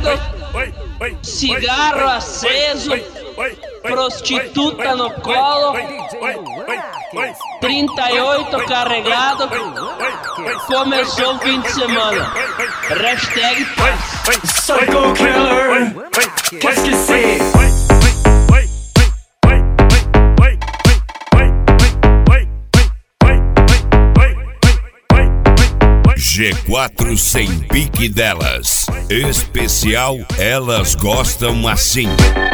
ligado, cigarro aceso, prostituta no colo, 38 carregado, começou o fim de semana. Hashtag paz. Psycho killer, qu'est-ce que c'est? G4 sem pique delas. Especial Elas Gostam Assim.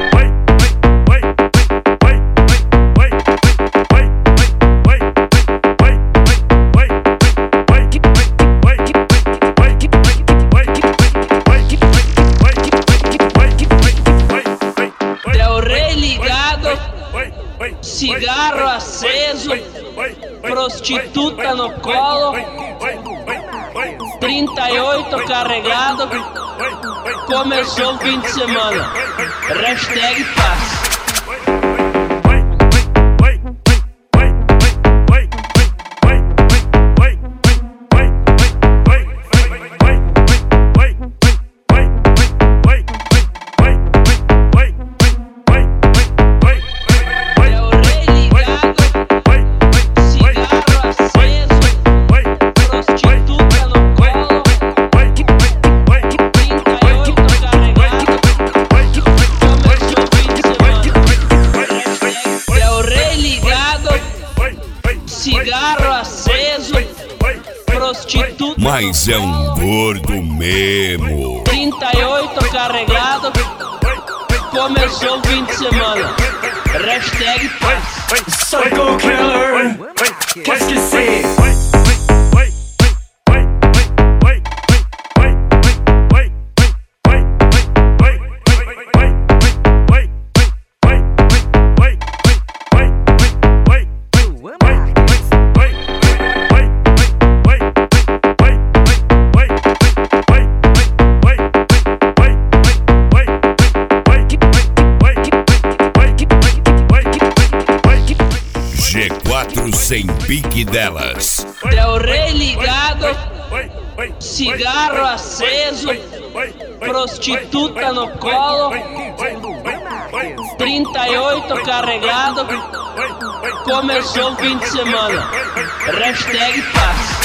Del Rey ligado, cigarro aceso, prostituta no colo, 38 carregado, começou o fim de semana. Hashtag paz. Cigarro aceso, prostituta. Mas é um gordo mesmo. 38 carregado, começou o fim de semana. Hashtag paz. Psycho killer, qu'est-ce que c'est? G4 sem pique delas. Del Rey ligado, cigarro aceso, prostituta no colo, 38 carregado, começou o fim de semana. Hashtag paz.